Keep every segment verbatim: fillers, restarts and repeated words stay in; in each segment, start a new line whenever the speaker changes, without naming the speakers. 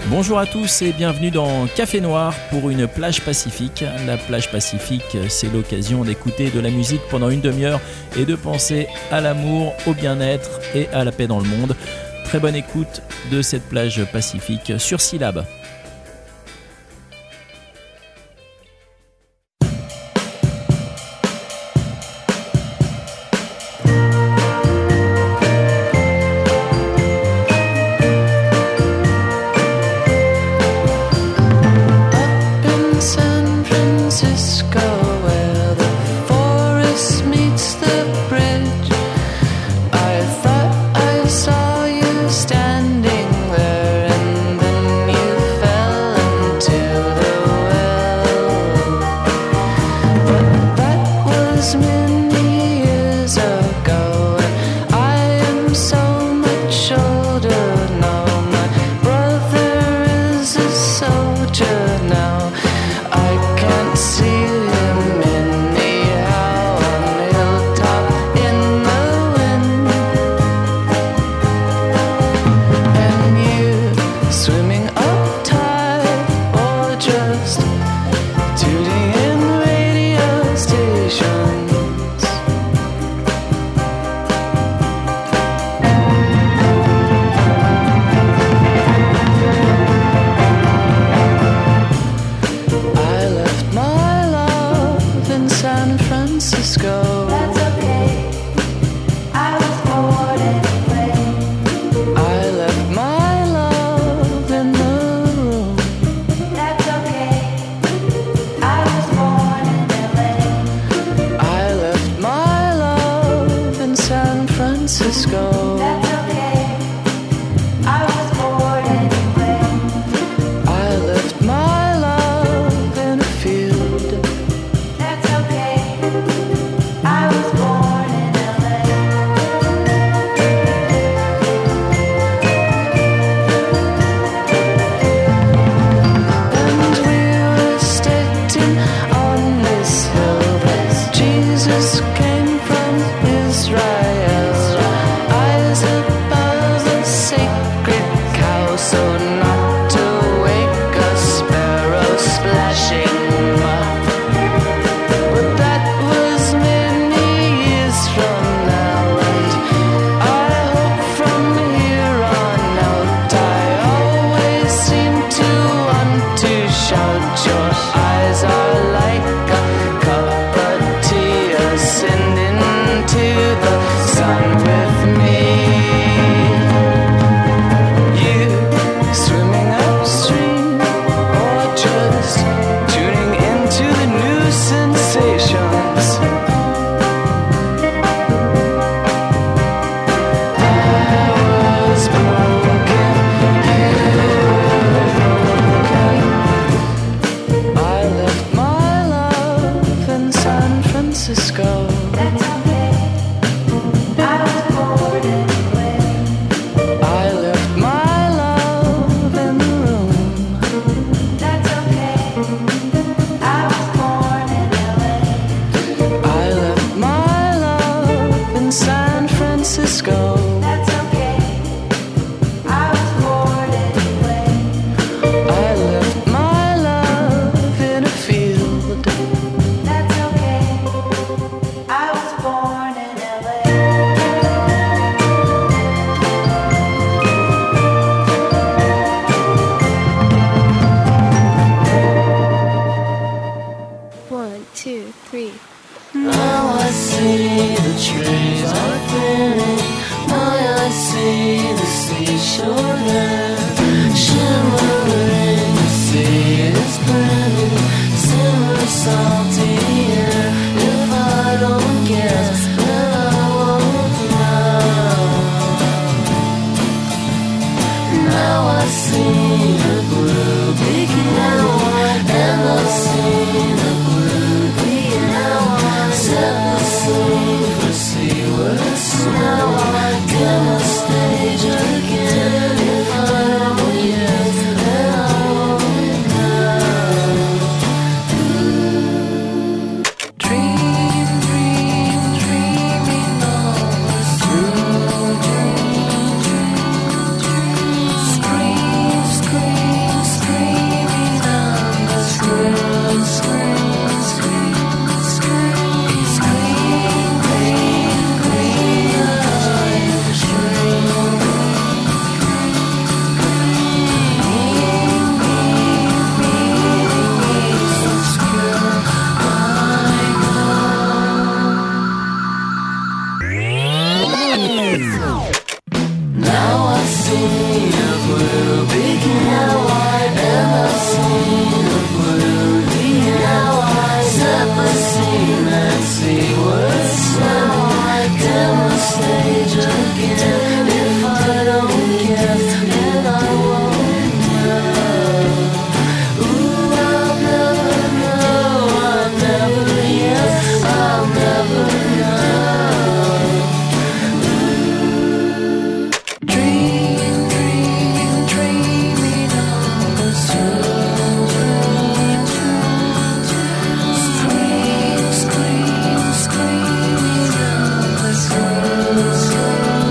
Bonjour à tous et bienvenue dans Café Noir pour une plage pacifique. La plage pacifique, c'est l'occasion d'écouter de la musique pendant une demi-heure et de penser à l'amour, au bien-être et à la paix dans le monde. Très bonne écoute de cette plage pacifique sur Syllab.
Dream Scream, screaming out the truth.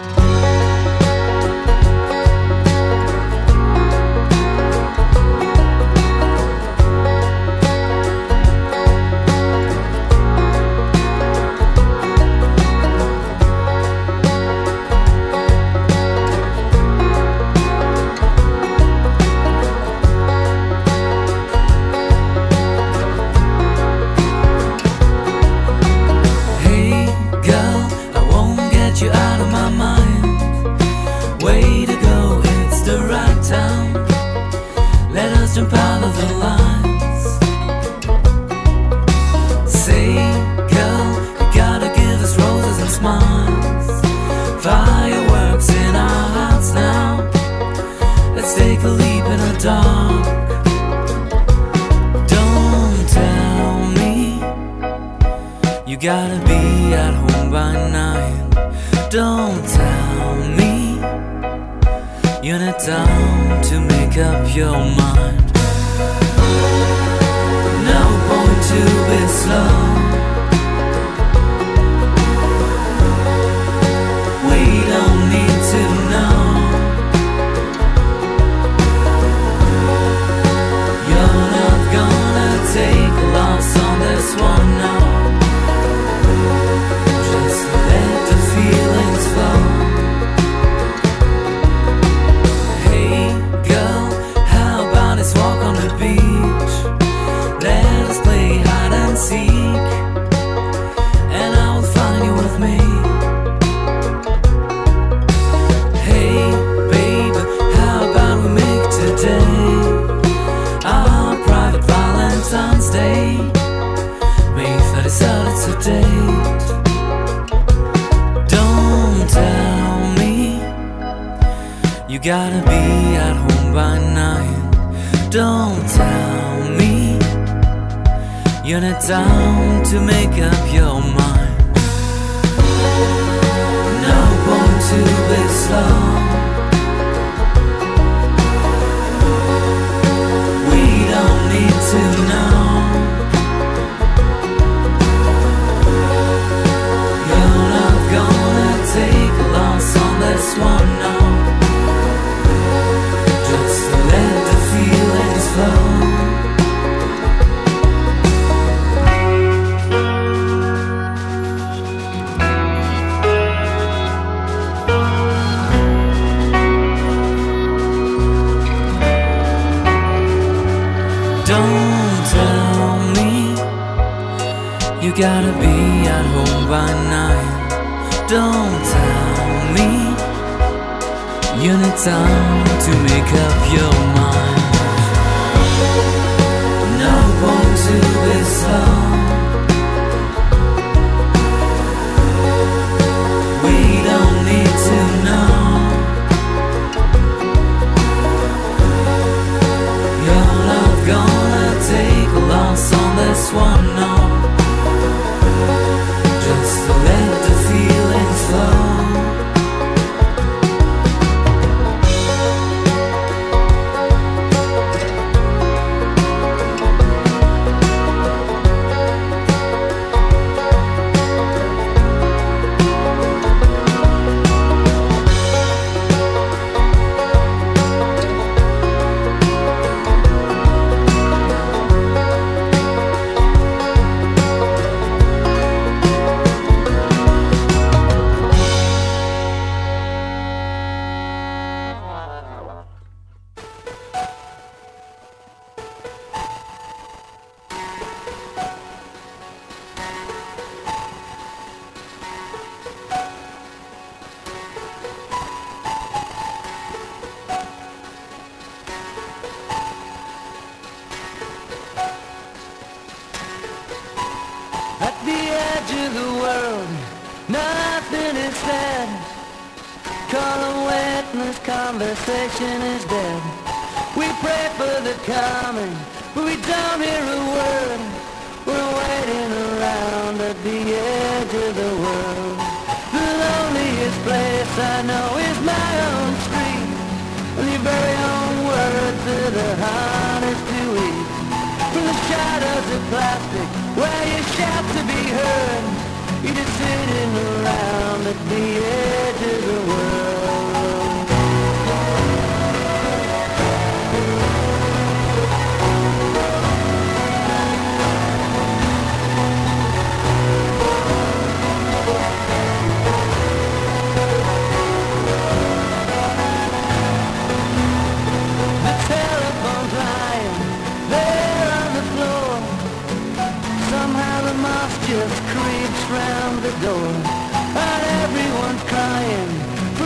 Conversation is dead. We pray for the coming, but we don't hear a word. We're waiting around at the edge of the world. The loneliest place I know is my own street, and your very own words that are hardest to eat. From the shadows of plastic, where you shout to be heard, you're just sitting around at the edge of the world.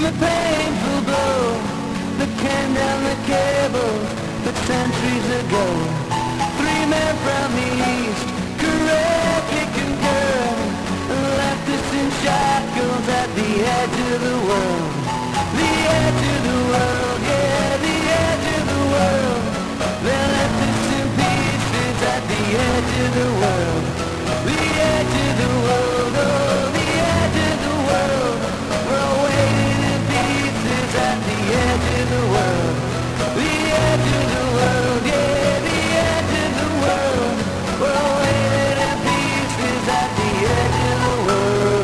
the painful blow that came down the cable but centuries ago. Three men from the east, correctly concurred, left us in shackles at the edge of the world. The edge of the world, yeah, the edge of the world. They left us in pieces at the edge of the world. The edge of the world, oh, the edge of the world. We're all waiting in pieces at the edge of the world. The edge of the world, yeah, the edge of the world. We're all waiting in pieces at the edge of the world.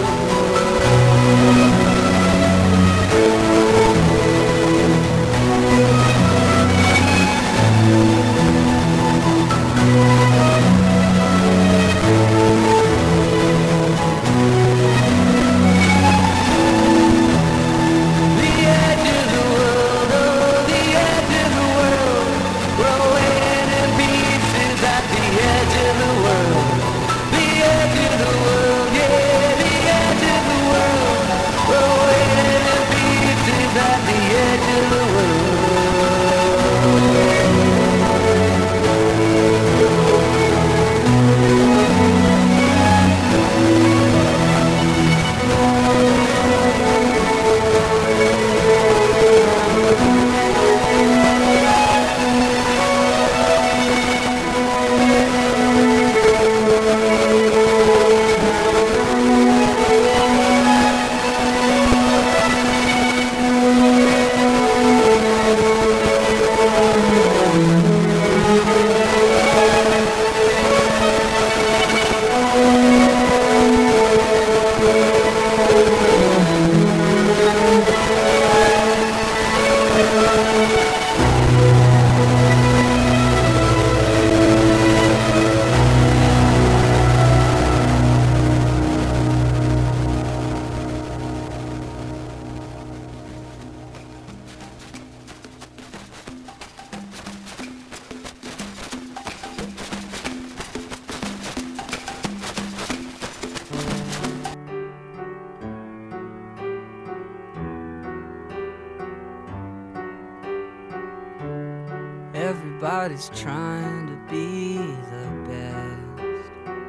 Everybody's trying to be the best.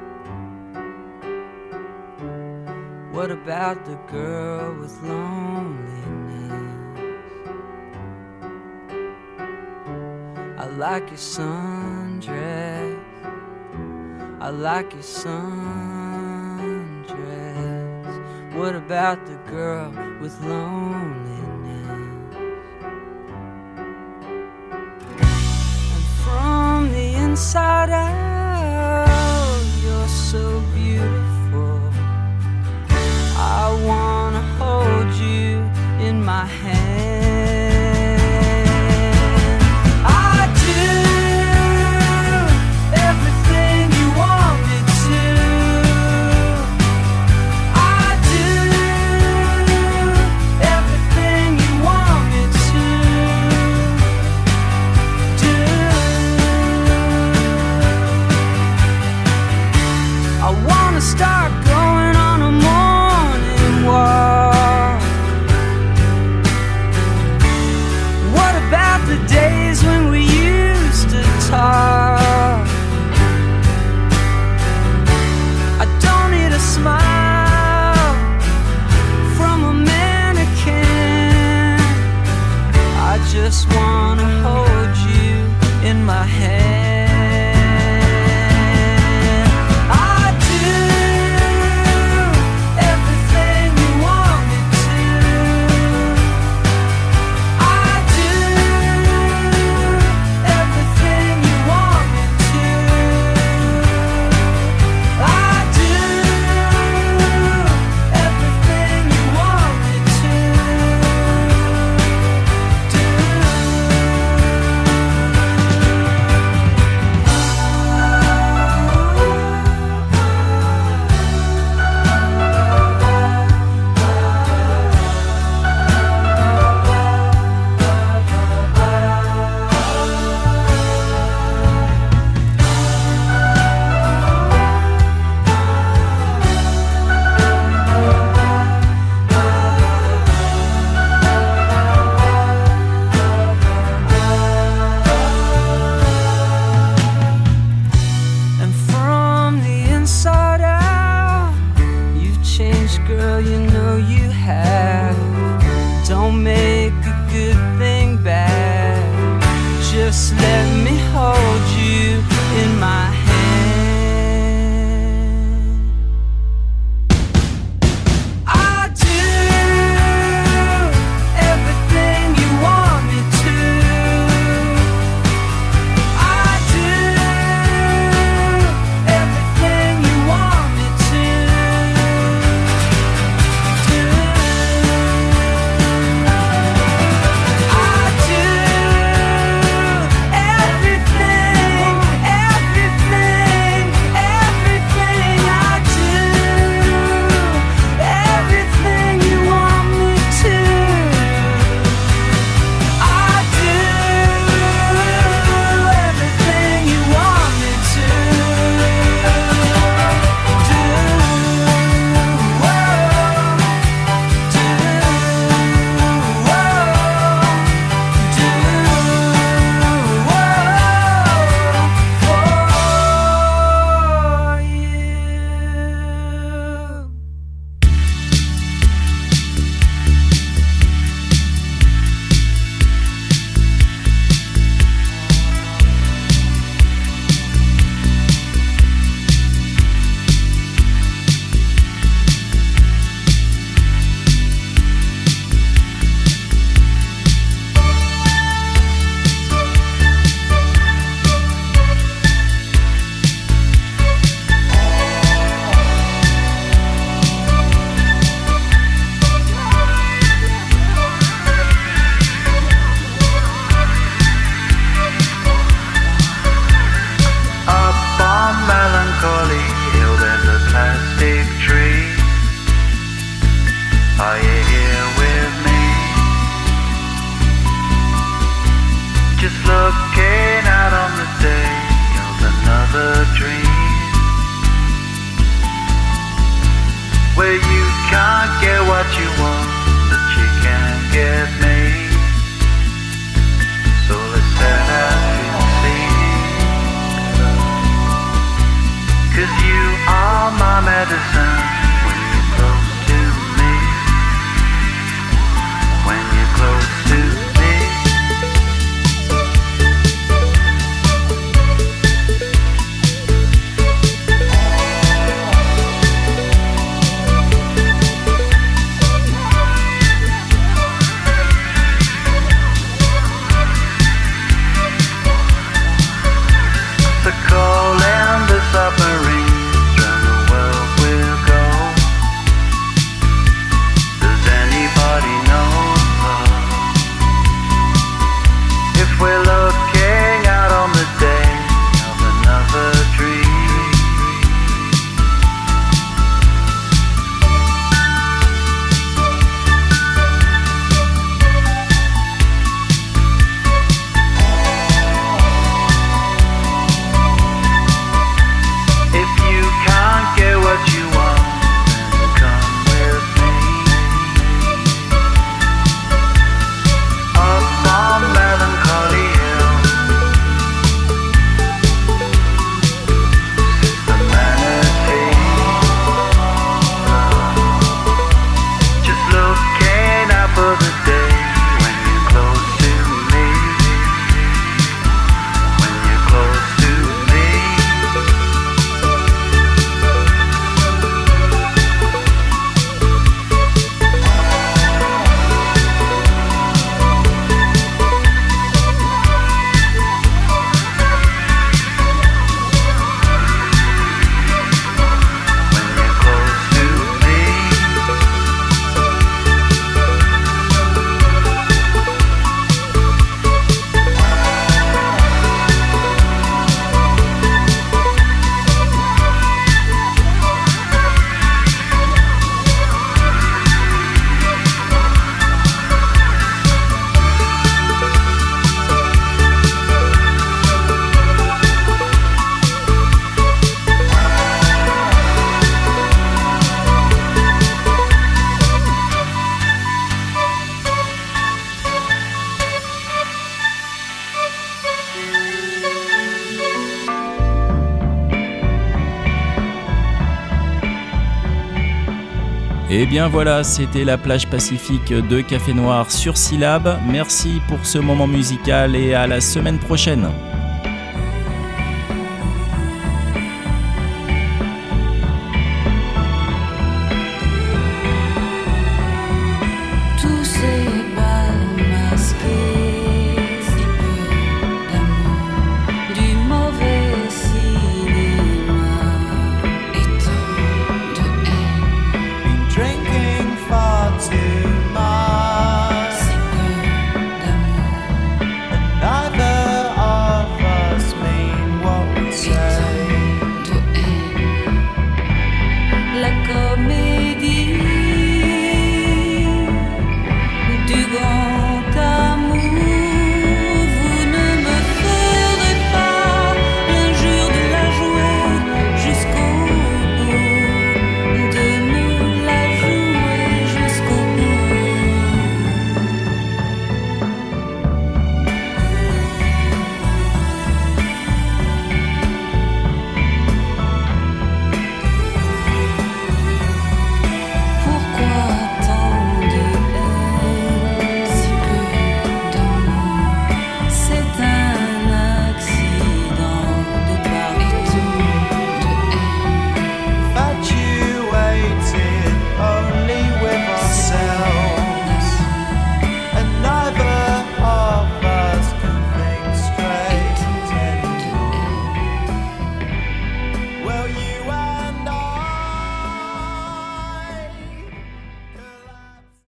What about the girl with loneliness? I like your sundress, I like your sundress. What about the girl with loneliness? Inside out, you're so beautiful. I wanna hold you in my hand. I do everything you want me to. I do everything you want me to do. I wanna start going on a morning walk. know you have. Don't make a good thing bad. Just let me hold you in my hand. I'll do everything you want me to. I'll do everything you want me to do. I'll do everything, everything, everything. I'll do everything you want me to. I'll do everything you want me to do. Whoa, do, whoa, do, whoa, for you.
Up on Melancholy Hill there's a plastic tree. Are you here with me? Just looking out on the day of another dream, where you can't get what you want, but you can get me. So let's set out to see. 'Cause you are my medicine when you're close to me. When you're close to me.
Et bien voilà, c'était la plage pacifique de Café Noir sur Syllab. Merci pour ce moment musical et à la semaine prochaine.